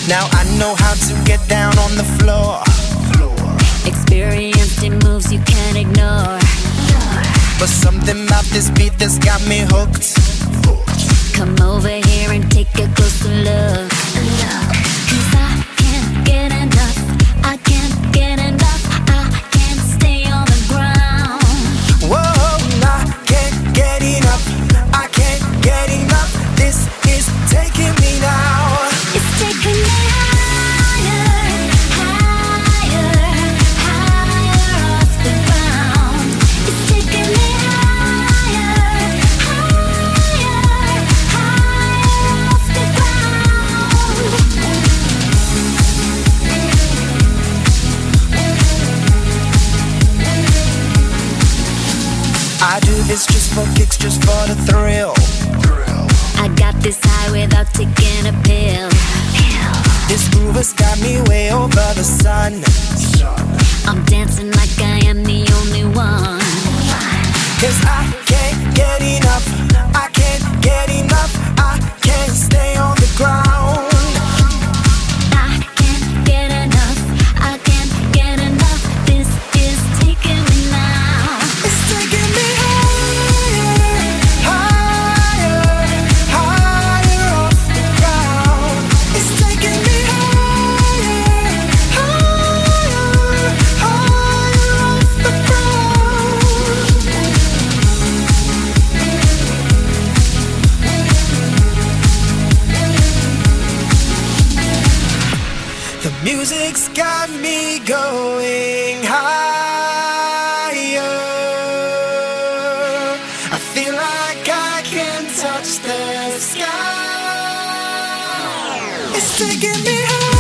Now I know how to get down on the floor. Experienced in moves you can't ignore. But something about this beat that's got me hooked. Come over here and take a closer look. 'Cause I can't get enough. I can't get enough. I can't stay on the ground. Whoa, I can't get enough. I can't get enough. This is taking me now. It's taking me higher, higher, higher off the ground. It's taking me higher, higher, higher off the ground. I do this just for kicks, just for the thrill. I got this high without taking a pill. This groove has got me way over the sun. I'm dancing like I am the only one. 'Cause I can't get enough. I can't get enough. I can't stay on the ground. I can't get enough. I can't get enough. This is taking me now. It's taking me higher, higher, higher off the ground. It's taking me higher, higher, higher off the ground. The music's got me going higher. I feel like I can touch the sky. It's taking me higher.